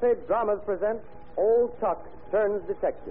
Page Dramas present Old Tuck Turns Detective.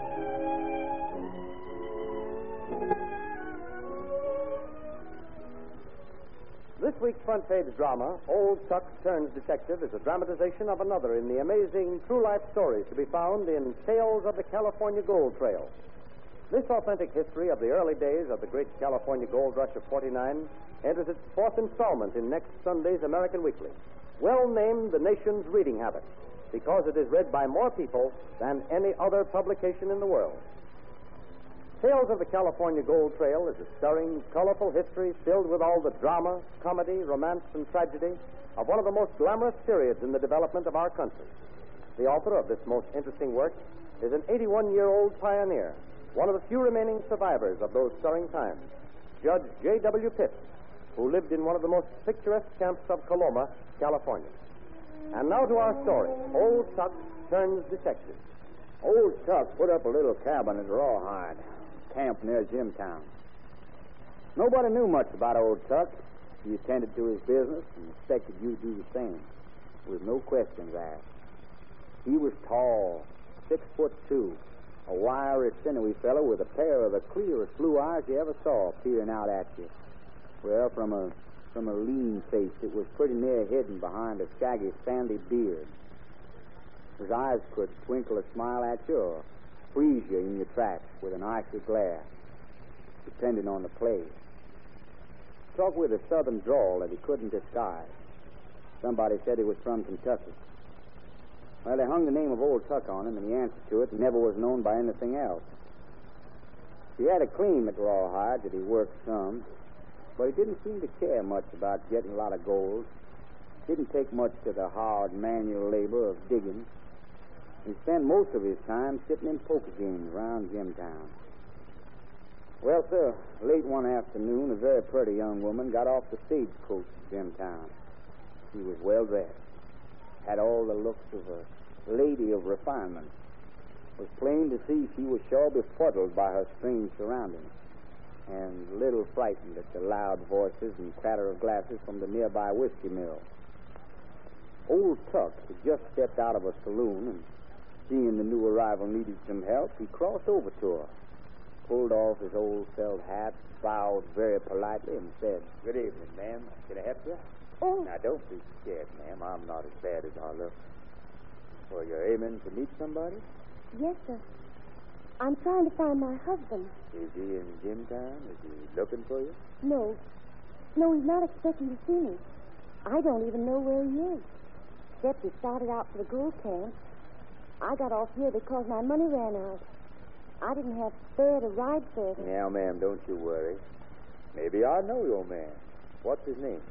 This week's front page drama, Old Tuck Turns Detective, is a dramatization of another in the amazing true-life stories to be found in Tales of the California Gold Trail. This authentic history of the early days of the great California gold rush of '49 enters its fourth installment in next Sunday's American Weekly, well named The Nation's Reading Habit, because it is read by more people than any other publication in the world. Tales of the California Gold Trail is a stirring, colorful history filled with all the drama, comedy, romance, and tragedy of one of the most glamorous periods in the development of our country. The author of this most interesting work is an 81-year-old pioneer, one of the few remaining survivors of those stirring times, Judge J.W. Pitt, who lived in one of the most picturesque camps of Coloma, California. And now to our story, Old Tuck Turns Detective. Old Tuck put up a little cabin at Rawhide, camp near Jimtown. Nobody knew much about Old Tuck. He attended to his business and expected you to do the same, with no questions asked. He was tall, 6'2", a wiry, sinewy fellow with a pair of the clearest blue eyes you ever saw peering out at you. Well, from a lean face that was pretty near hidden behind a shaggy, sandy beard. His eyes could twinkle a smile at you or freeze you in your tracks with an icy glare, depending on the place. Talked with a southern drawl that he couldn't disguise. Somebody said he was from Kentucky. Well, they hung the name of Old Tuck on him, and the answer to it never was known by anything else. He had a claim at Rawhide that he worked some, but he didn't seem to care much about getting a lot of gold. Didn't take much to the hard manual labor of digging. He spent most of his time sitting in poker games around Jimtown. Well, sir, late one afternoon, a very pretty young woman got off the stagecoach to Jimtown. She was well-dressed, had all the looks of a lady of refinement. It was plain to see she was sure befuddled by her strange surroundings, and a little frightened at the loud voices and clatter of glasses from the nearby whiskey mill. Old Tuck had just stepped out of a saloon, and seeing the new arrival needed some help, he crossed over to her, pulled off his old felt hat, bowed very politely, and said, "Good evening, ma'am. Can I help you?" Oh. Now, don't be scared, ma'am. I'm not as bad as I look. Well, you're aiming to meet somebody? Yes, sir. I'm trying to find my husband. Is he in Jimtown? Is he looking for you? No. No, he's not expecting to see me. I don't even know where he is. Except he started out for the gold camp. I got off here because my money ran out. I didn't have fare to ride further. Now, ma'am, don't you worry. Maybe I know your man. What's his name?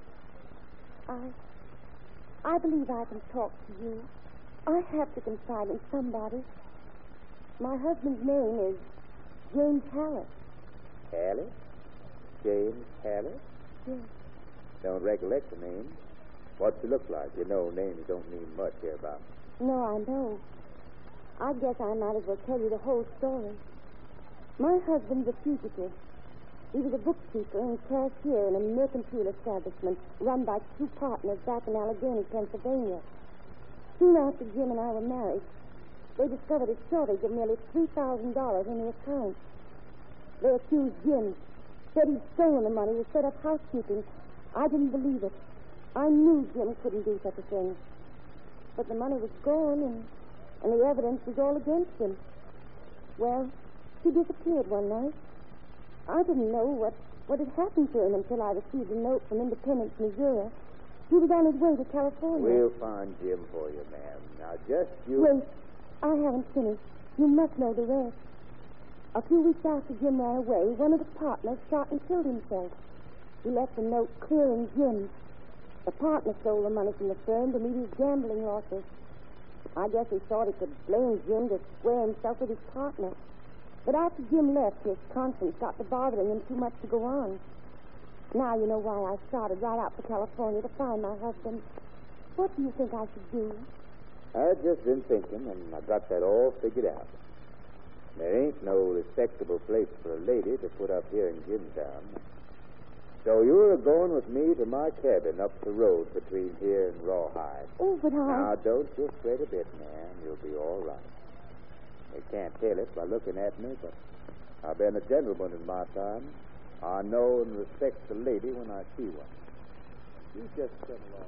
I believe I can talk to you. I have to confide in somebody. My husband's name is James Hallett. Hallett? James Hallett? Yes. Don't recollect the name. What's he look like? You know, names don't mean much hereabouts. No, I know. I guess I might as well tell you the whole story. My husband's a fugitive. He was a bookkeeper and cashier in a mercantile establishment run by two partners back in Allegheny, Pennsylvania. Soon after Jim and I were married, they discovered a shortage of nearly $3,000 in the account. They accused Jim, said he'd stolen the money to set up housekeeping. I didn't believe it. I knew Jim couldn't do such a thing. But the money was gone, and the evidence was all against him. Well, he disappeared one night. I didn't know what had happened to him until I received a note from Independence, Missouri. He was on his way to California. We'll find Jim for you, ma'am. Now, just you... Wait. I haven't finished. You must know the rest. A few weeks after Jim ran away, one of the partners shot and killed himself. He left a note clearing Jim. The partner stole the money from the firm to meet his gambling losses. I guess he thought he could blame Jim to square himself with his partner. But after Jim left, his conscience got to bothering him too much to go on. Now you know why I started right out for California to find my husband. What do you think I should do? I've just been thinking, and I got that all figured out. There ain't no respectable place for a lady to put up here in Jimtown. So you're going with me to my cabin up the road between here and Rawhide. Oh, but Now, don't you fret a bit, ma'am. You'll be all right. You can't tell it by looking at me, but I've been a gentleman in my time. I know and respect the lady when I see one. You just come along.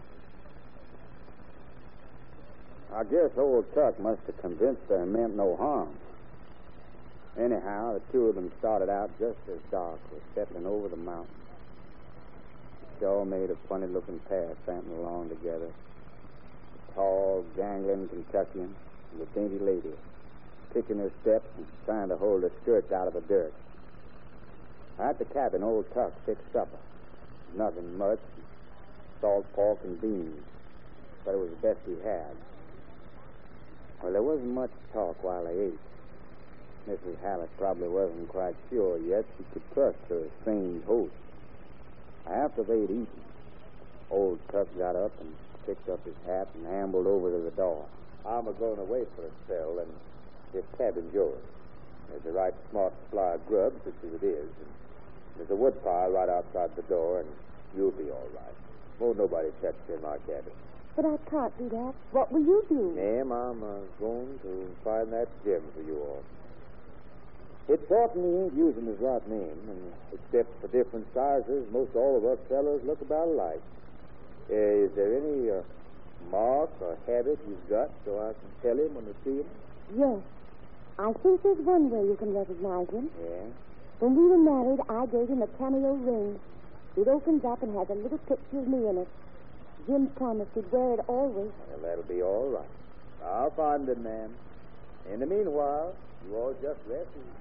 I guess old Tuck must have convinced her it meant no harm. Anyhow, the two of them started out just as dark was settling over the mountain. They all made a funny-looking pair tramping along together. The tall, gangling Kentuckian and the dainty lady, picking her steps and trying to hold her skirts out of the dirt. At the cabin, old Tuck fixed supper. Nothing much, salt pork and beans, but it was the best he had. Well, there wasn't much talk while they ate. Mrs. Hallett probably wasn't quite sure yet she could trust her strange host. After they'd eaten, old Tuck got up and picked up his hat and ambled over to the door. I'm a-going away for a spell, and this cabin's yours. There's a right smart supply of grub, such as it is, and there's a wood pile right outside the door, and you'll be all right. Won't nobody touch you in my cabin. But I can't do that. What will you do? Ma'am, I'm going to find that gem for you all. It certainly ain't using his right name, and except for different sizes, most all of us fellows look about alike. Is there any mark or habit you've got so I can tell him when I see him? Yes. I think there's one way you can recognize him. Yeah? When we were married, I gave him a cameo ring. It opens up and has a little picture of me in it. Jim promised he'd wear it always. Well, that'll be all right. I'll find him, ma'am. In the meanwhile, you all just rest easy.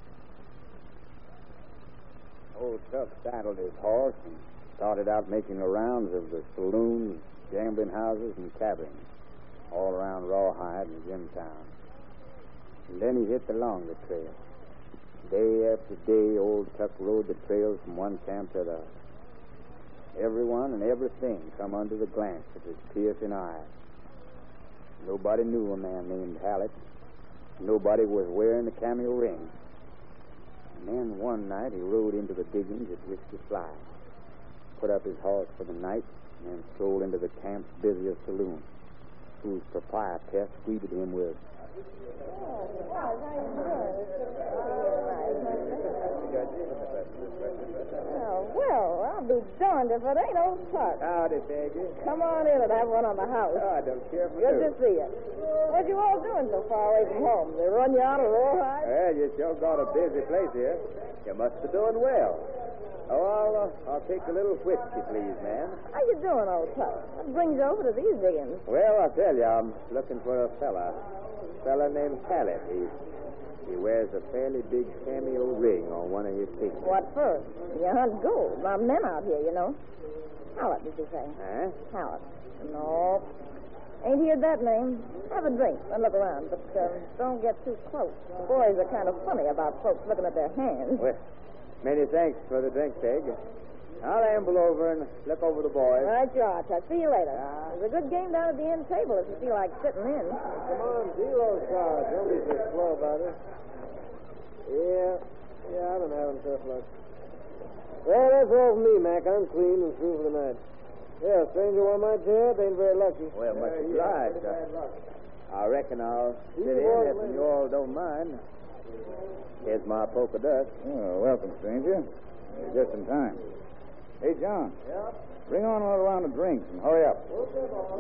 Old Tuck saddled his horse and started out making the rounds of the saloons, gambling houses, and cabins all around Rawhide and Jimtown. And then he hit the longer trail. Day after day, old Tuck rode the trails from one camp to the other. Everyone and everything come under the glance of his piercing eyes. Nobody knew a man named Hallett. Nobody was wearing the cameo ring. And then one night he rode into the diggings at Whiskey Fly, put up his horse for the night, and then strolled into the camp's busiest saloon, whose proprietress greeted him with, well, I'll be darned if it ain't old Tuck. Howdy, Peggy. Come on in and have one on the house. Oh, I don't care for Good to see you. What you all doing so far away from home? They run you out of Rawhide? Well, you sure got a busy place here. You must be doing well. Oh, I'll take a little whiskey, please, ma'am. How you doing, old Tuck? What brings you over to these diggings? Well, I tell you, I'm looking for a fella named Hallett. He wears a fairly big cameo ring on one of his fingers. What for? You hunt gold. My men out here, you know. Hallett, did you say? Huh? Hallett. No. Ain't heard that name. Have a drink and look around, but don't get too close. The boys are kind of funny about folks looking at their hands. Well, many thanks for the drink, Peg. I'll amble over and look over the boys. Right, you are, Tuck. See you later. There's a good game down at the end table if you feel like sitting in. Come on, deal those cards. Don't be so slow about it. Yeah, I've been having tough luck. Well, that's all for me, Mac. I'm clean and through for the night. Yeah, stranger one might say it ain't very lucky. Well, much obliged. I reckon I'll sit in if you all don't mind. Here's my polka dust. Oh, welcome, stranger. You're just in time. Hey, John. Yeah? Bring on another round of drinks and hurry up. Okay, boss.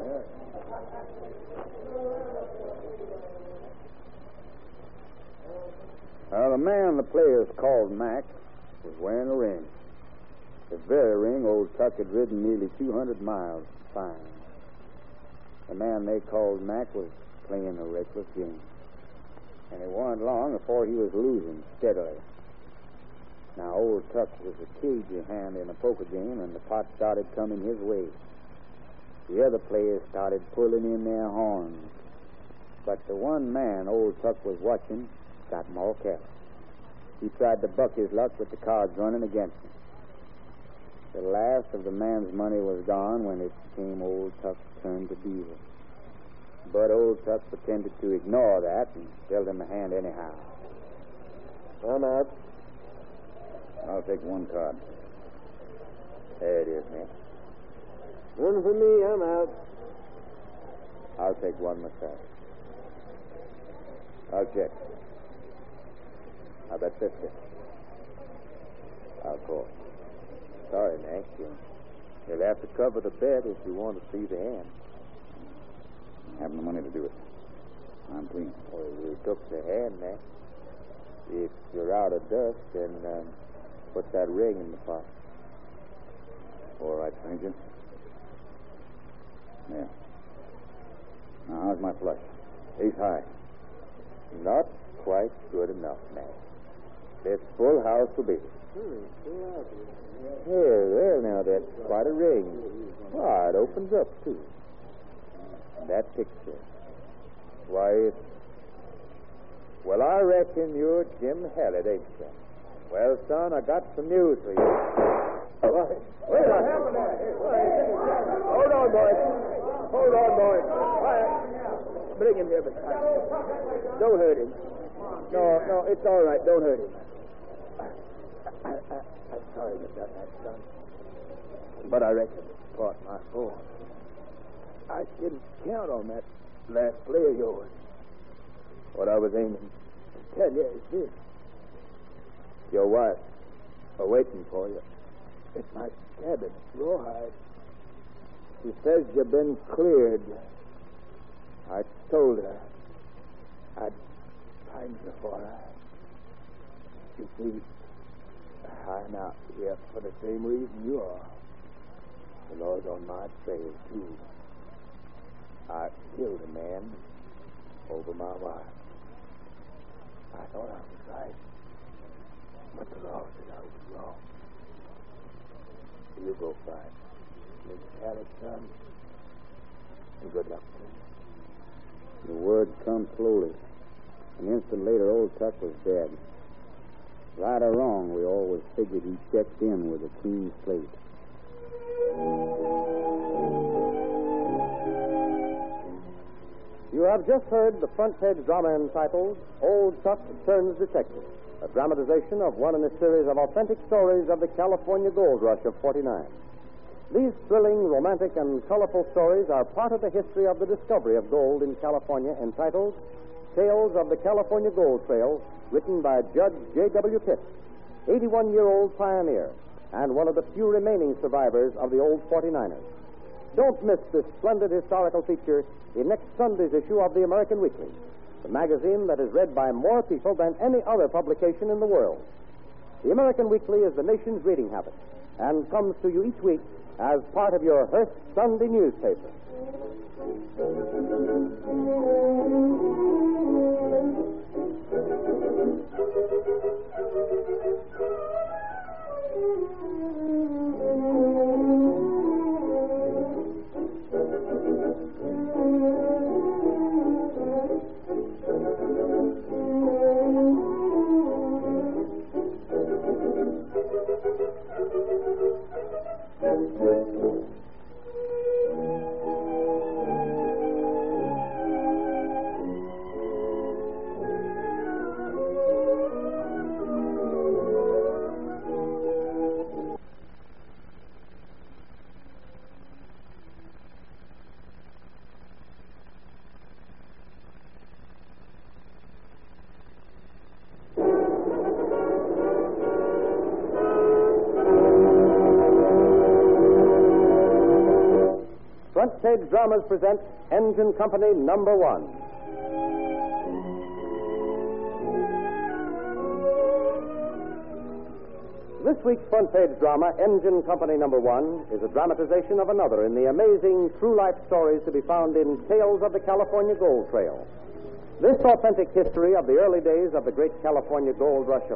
The man the players called Mac was wearing a ring. The very ring old Tuck had ridden nearly 200 miles to find. The man they called Mac was playing a reckless game. And it wasn't long before he was losing steadily. Now, old Tuck was a cagey hand in a poker game, and the pot started coming his way. The other players started pulling in their horns. But the one man old Tuck was watching got more careless. He tried to buck his luck with the cards running against him. The last of the man's money was gone when it came old Tuck's turn to deal. But old Tuck pretended to ignore that and dealt him a hand anyhow. I'm out. I'll take one card. There it is, man. One for me, I'm out. I'll take one myself. I'll check. How about 50? I'll call. Sorry, Mac. You'll have to cover the bet if you want to see the hand. I haven't the money to do it. I'm clean. Well, you took the hand, Mac. If you're out of dust, then put that ring in the pot. All right, stranger. Yeah. Now, how's my flush? Ace high. Not quite good enough, Mac. This full house will be. There, now, that's quite a ring. Why, it opens up, too. That picture. Why, well, I reckon you're Jim Hallett, ain't you? Well, son, I got some news for you. What happened there? Hold on, boys. Quiet. Bring him here beside me. Don't hurt him. No, it's all right. Don't hurt him. I'm sorry to done that, son. But I reckon it caught my fault. I didn't count on that last play of yours. What I was aiming to tell you is this. Your wife are waiting for you at my cabin, Rawhide. She says you've been cleared. I told her I'd find you for her. You see, I'm out here for the same reason you are. The Lord's on my trail, too. I killed a man over my wife. I thought I was right, but the law said I was wrong. You go find Miss Hallett's son, and good luck to you. The word come slowly. An instant later, old Tuck was dead. Right or wrong, we always figured he checked in with a clean slate. You have just heard the front page drama entitled Old Tuck Turns Detective, a dramatization of one in a series of authentic stories of the California gold rush of '49. These thrilling, romantic, and colorful stories are part of the history of the discovery of gold in California, entitled Tales of the California Gold Trail, written by Judge J.W. Pitt, 81-year-old pioneer, and one of the few remaining survivors of the old 49ers. Don't miss this splendid historical feature in next Sunday's issue of the American Weekly, the magazine that is read by more people than any other publication in the world. The American Weekly is the nation's reading habit and comes to you each week as part of your Hearst Sunday newspaper. Front Page Dramas present Engine Company Number 1. This week's Front Page drama, Engine Company Number 1, is a dramatization of another in the amazing true life stories to be found in Tales of the California Gold Trail. This authentic history of the early days of the great California gold rush of